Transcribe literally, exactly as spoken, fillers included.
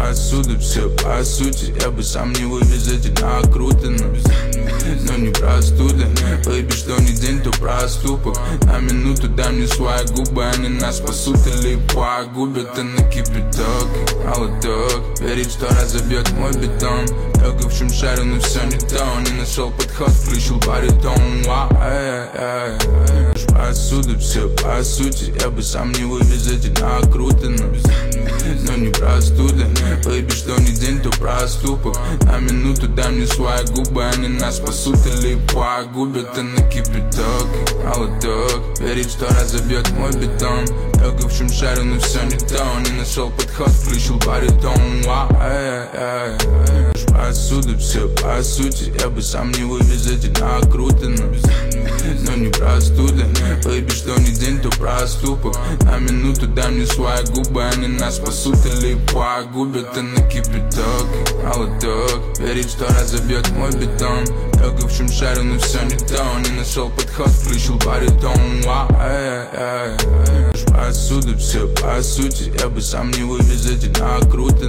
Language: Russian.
посуду, все по сути. Я бы сам не вывез эти накрутаны, но не простуда. Бэйби, что не день, то проступок. На минуту дай мне свои губы, они нас спасут или погубят. Ты на кипяток, молоток, верить, что разобьет мой бетон. Только в чем шарю, но все не то. Не нашел подход, включил баритон. Посуду, все по сути. Я бы сам не вывез эти накрутаны, но не простуда. Бэйби, что не день, то проступок. На минуту дай мне свои губы, они нас спасут или погубят. Ты на кипяток, молоток, верить, что разобьет мой бетон. Только в чем шарю, но все не то. Не нашел подход, включил баритон. Посуду, все по сути. Я бы сам не вывез эти накрутаны, но не простуда. Бэйби, что не день, то проступок. На минуту дай мне свои губы, они нас спасут или погубят. Ты на кипяток, молоток, верить, что разобьет мой бетон. Только в чем шарю, но все не то. Не нашел подход, включил баритон. Посуду, все по сути. Я бы сам не вывез эти накрутаны,